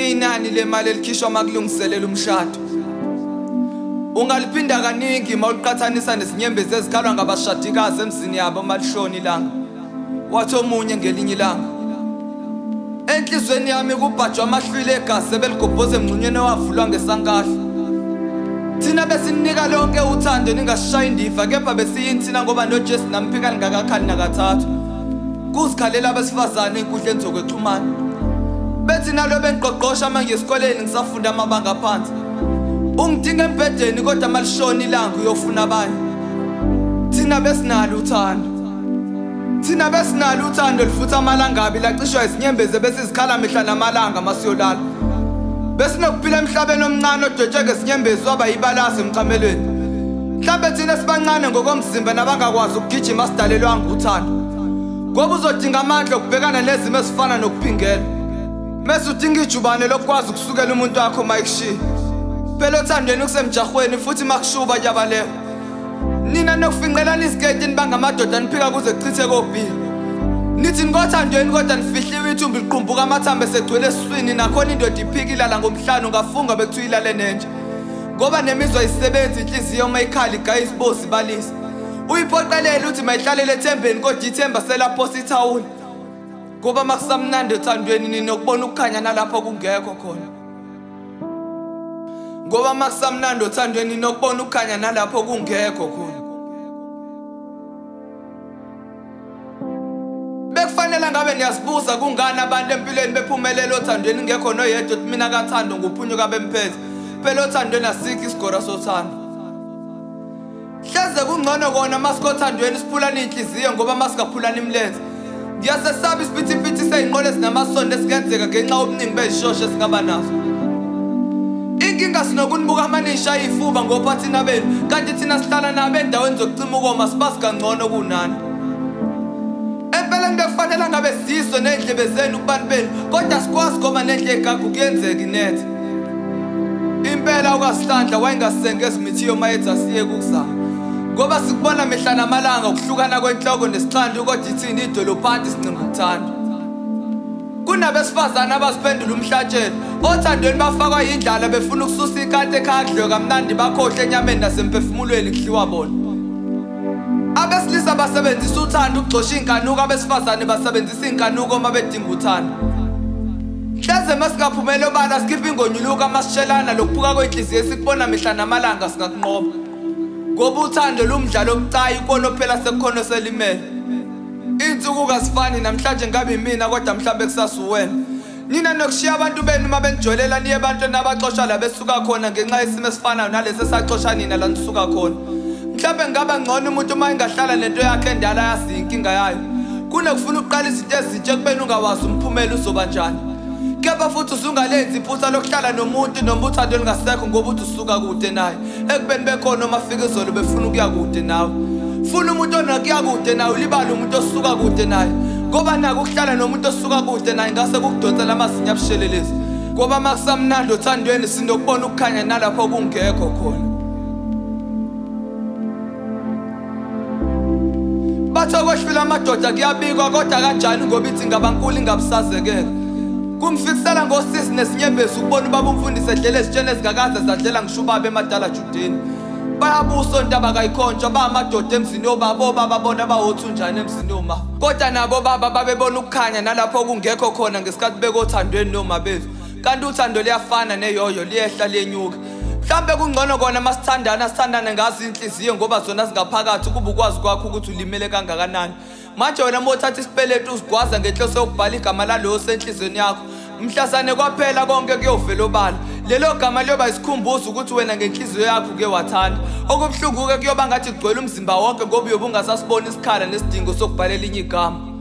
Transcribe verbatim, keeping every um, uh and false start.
inani lemali elikhishwa makulungiselela umshado. Ungaliphinda kaningi mawuqhathanisa nesinyembezi ezikhalwa ngabashadikazi emzini yabo malishona ilanga. Wathi omunye ngelinye ilanga, enhlizweni yami kubhajwa amahlwile egazi sebeligobhoze emngcunyeni owavulwa ngesankahla. Thina besinika lonke uthando ningashaya indiva, kepha besiyinthina ngoba noJesu namphika ngakakhali nakathathu. Kuzikhalela abesifazane enkundleni zokwexhumana. Bethi nalo bengiqoqosha manje esikoleni ngisafunda amabanga aphansi. Ungidinga embhedeni kodwa malishona ilanga uyofuna abanye. Thina besinalo uthando. Thina besinalo uthando lifutha amalangabi lacishwa isinyembezi besizikhala mihla namalanga masiyolala. Besinokuphila emhlabeni omncane odwetshwe ngesinyembezi waba yibalasa emchamelweni. Mhlawumbe thina sibancane ngokomzimba nabangakwazi ukugijima sidalelwanga uthando. Ngoba uzodinga amandla okubhekana nezimo ezifana nokuphingela. Mase udinga ijubane lokwazi ukusukela umuntu wakho mayikushiya. Phela othandweni kusemjahweni futhi makushuba yabaleka. Nina nokufinqelana isiketi nibangamadoda niphika kuze kuchithe kobhili. Nithi ngothandweni kodwa nifihliwe ithumbi liqhumbuka amathambo esegcwele esiswini nakhona indoda iphika ilala ngomhlanu ngafunga bekuthiwa ilale nenje. Ngoba nemizwa isebenza inhliziyo mayikhala igaya isibosi balisa. Uyiphoqelele uthi mayihlalele ethembeni kodwa ithemba selapho sithawula. Ngoba makusamnandi othandweni ninokubona ukukhanya nalapho kungekho khona. Ngoba makusamnandi othandweni ninokubona ukukhanya nalapho kungekho khona. Bekufanele ngabe niyazibuza kungani abantu empilweni bephumelela othandweni ngekho noyedwa uthi mina kathando nguphunyuka bemphethe. Phela othandweni asikho isigora sothando. Hleze kungcono kona masikothandweni siphulana inhliziyo ngoba masikaphulana imlenze. Ngiyasesaba isiphithiphithi seyinqole ezinamasondo esikenzeka ngenxa yobuningi bezishoshe singaba nazo. Inkinga sinokunibuka amanisha ifuba ngophathina benu kanti thina sihlala nabo endaweni zokucima ukoma sibazi kangcono kunani. Empeleni bekufanele ngabe sizwe nendlebe zenu kubantu benu kodwa sikwazi ngoba nendle egagu kuyenzeka inethe. Impela ukaSihlandla wayengasenge ezimithiyo mayethi asiye kukuzama. Ngoba sikubona mihla namalanga ukuhlukana kwenhloko nesixhandu kodwa ithini idolophanti sincimba uthando. Kunabesifazana abasiphendula umhlatshelo othandweni bafakwa yindlala befuna ukususa ikati ekhaya kudliwe kamnandi bakhohle enyameni nasemphefumulweni kudliwa bona. Abesilisa basebenzisa uthando ukugxosha inkanuko, abesifazane basebenzisa inkanuko uma bedinga uthando. Hleze masikaphumela obala sikhipha ingonyuluka masishelana lokuphuka kwenhliziyo esikubona mihla namalanga singakunqoba. Ngoba uthando lumdlalo obucayi ukona phela sekukhono selimele. Insuku kasifani namhlanje ngabe mina kodwa mhlambe kusasuwena. Nina nokushiya abantu benu uma benijolela niye ebantwini abaxoshwa la besuka khona ngenxa yesimo esifanayo nalesi esaxosha nina la nisuka khona. Mhlambe ngaba ngcono umuntu uma engahlala nento yakhe endala yazi inkinga yayo. Kunokufuna uqala izinto ezintsha kubeni ungawazi umphumela uzoba njani. Kepha futhi usungalenzi iphutha lokuhlala nomuntu noma uthando lingasekho ngoba uthi usuka kude naye. Ekubeni bekhona uma fika izolo befuna ukuya kude nawe. Funa umuntu onakuya kude nawe libala umuntu osuka kude naye. Ngoba naku ukuhlala nomuntu osuka kude naye ngase kukudonsela amazinya abushelelezi. Ngoba makusamnandi othandweni sinokubona ukukhanya nalapho kungekho khona. Batho koshwila amadoda kuyabikwa kodwa kanjani ngoba ithi ngabankulu ingabusazekela. Kumfikisela ngosisi nesinyembezi ukubona ubaba umfundisi edlela ezitshene ezingakaze zadlela ngisho ubaba emadala Judeni. Bayabusa ontaba kayikhonjwa ba amadoda emzini obaba obaba bona bawothunjana emzini oma. Kodwa nabo baba babebona ukukhanya nalapho kungekho khona ngesikhathi bekothandweni noma bethu. Kanti uthando liyafana neyoyo liyehla lenyuka. Mhlambe kungcono kona masithandana sithandane ngazi inhliziyo ngoba zona zingaphakathi kuba ukwazi kwakho ukuthi ulimele kangakanani. Manje wena mothatha isipeletu usigwaza ngenhloso yokubhala igama lalo senhlizweni yakho. Mhlasane kwaphela konke kuyovela obala. Lelo gama liyoba isikhumbuzo ukuthi wena ngenhliziyo yakho uke wathanda. Okubhlungu ke kuyoba ngathi kugcwele umzimba wonke ngoba uyobe ungasasibona isikhala nesidingo sokubhalela inye igama.